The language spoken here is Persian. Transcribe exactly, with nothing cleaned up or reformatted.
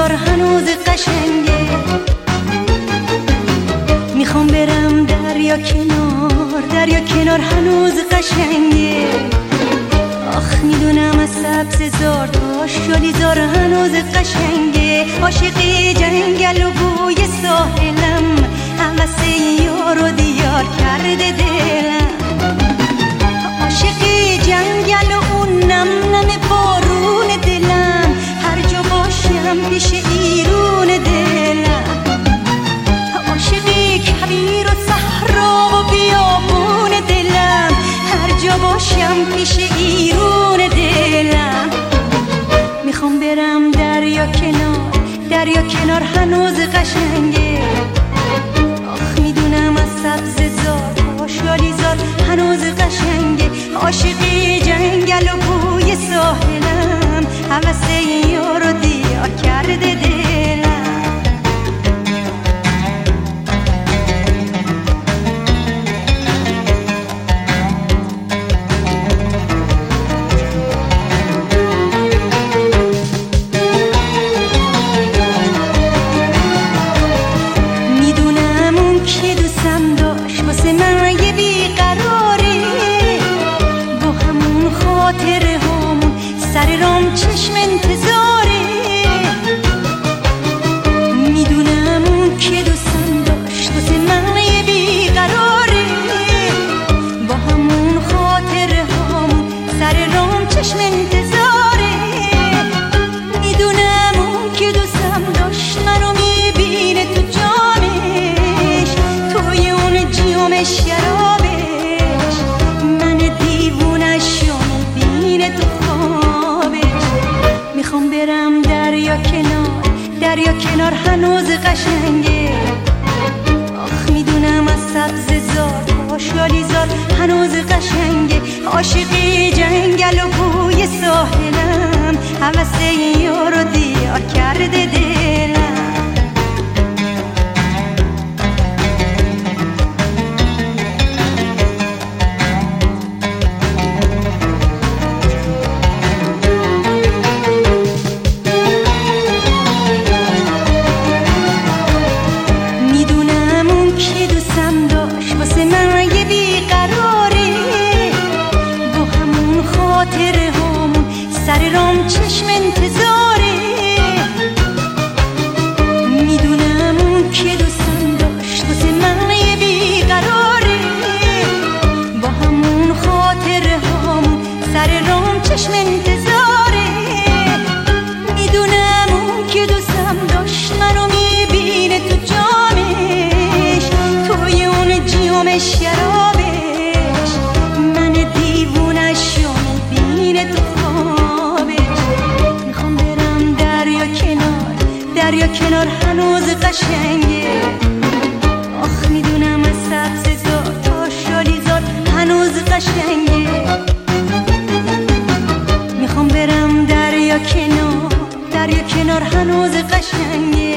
زار هنوز قشنگه. میخوام برم دریا کنار، دریا کنار هنوز قشنگه. آخ میدونم از سبز زار تا شالی زار هنوز قشنگه. عاشقی جنگل و بوی ساحلم، هوس یار و دیار کرده دلم. عاشقی جنگل و اون نم نم بارون دلم، هر جا باشم پیش ایرون دلم. عاشقی کویر و صحرا و بیابون دلم، هر جا باشم پیش ایرون دلم. میخوام برم دریا کنار، دریا کنار هنوز قشنگه. آخ میدونم از سبز زار تا شالی زار هنوز قشنگه. عاشقی جنگل و بوی ساحلم، هوس یار و دیار کرده دلم. سر رام چشم انتظاره، میدونم اون که دوستم داشت واسه من یه بیقراره. با همون خاطره هامون سر رام چشم انتظاره. میدونم اون که دوستم داشت منو میبینه تو جامش، توی اون جیومش شرابش. من دیوونش رو میبینه تو میخوام برم دریا کنار، دریا کنار هنوز قشنگه. آخ میدونم از سبز زار تا شالی زار هنوز قشنگه. عاشقی جنگل و بوی ساحلم، هوس یار و دیار کرده دلم. سر رام چشم انتظاره. میدونم اون که دوستم داشت واسه من یه بیقراره. با همون خاطره هامون سر رام چشم انتظاره. میدونم اون که دوستم داشت منو میبینه تو جامش، توی اون جیومش شرابش. من دیوونش رو میبینه تو دریا کنار هنوز قشنگه. آخ میدونم از سبز زار تا شالی زار هنوز قشنگه. میخوام برم دریا کنار، دریا کنار هنوز قشنگه.